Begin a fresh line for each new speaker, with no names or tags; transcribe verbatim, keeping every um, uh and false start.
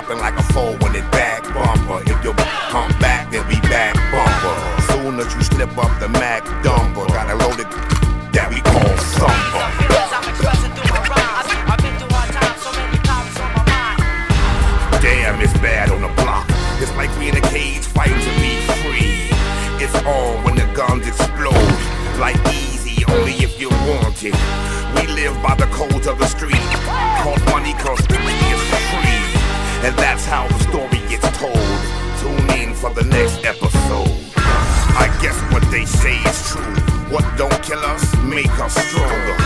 looking like a four when it back bumper. If you come back, then we back bumper. Soon as you slip up the Mac dumper, got a loaded that we call thumper. Damn, it's bad on the block. It's like we in a cage fighting to be free. It's on when the guns explode. Like easy, only if you want it. We live by the codes of the street. Called money cause it's free. And that's how the story gets told. Tune in for the next episode. I guess what they say is true. What don't kill us, make us stronger.